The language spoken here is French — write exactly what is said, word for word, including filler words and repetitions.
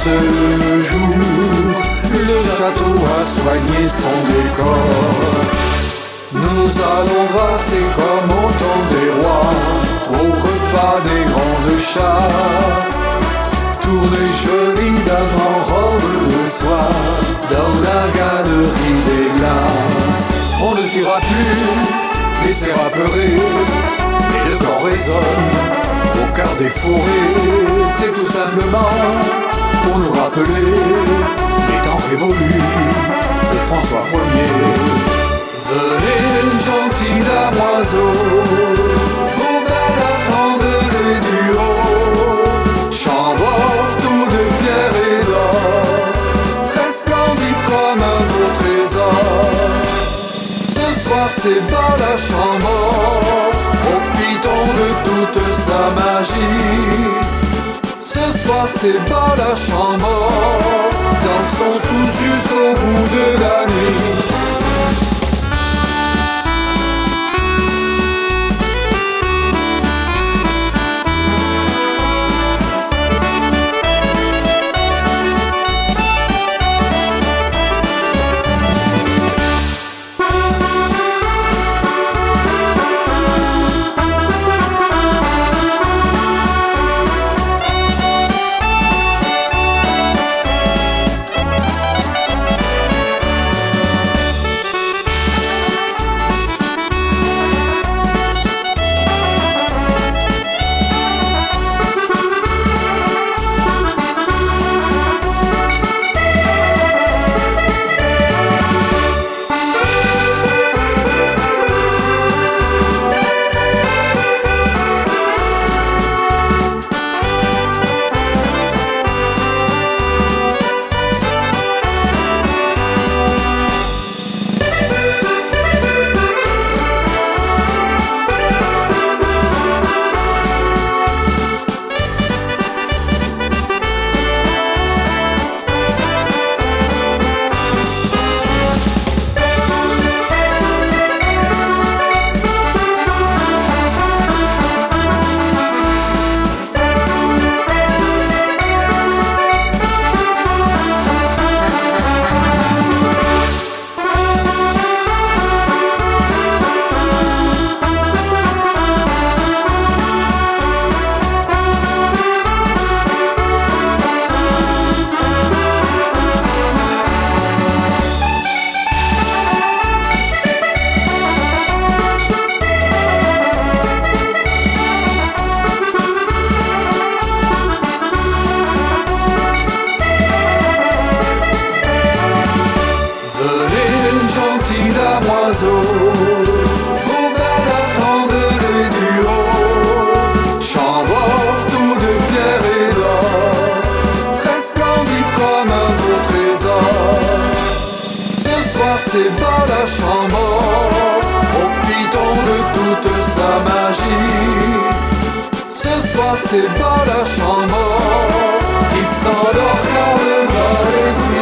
ce jour, le château a soigné son décor. Nous allons valser comme au temps des rois, au repas des grandes chasses. Tourner joli dames en robe de soie, dans la galerie des glaces. On ne tuera plus, laissera pleurer, et le corps résonne au cœur des forêts. C'est tout simplement pour nous rappeler les temps révolus de François Ier. Venez, gentille damoiseau, vos belles attendez du haut. Chambord tout de pierre et d'or, resplendit comme un beau trésor. Ce soir c'est bal à Chambord, profitons de toute sa magie. Ce soir c'est bal à Chambord, dansons tous jusqu'au bout de la nuit. Gentille damoiseau, vos belles attendez du haut. Chambord tout de pierre et d'or, resplendit comme un beau trésor. Ce soir c'est bal à Chambord, profitons de toute sa magie. Ce soir c'est bal à Chambord, qui s'endort car le bal est fini.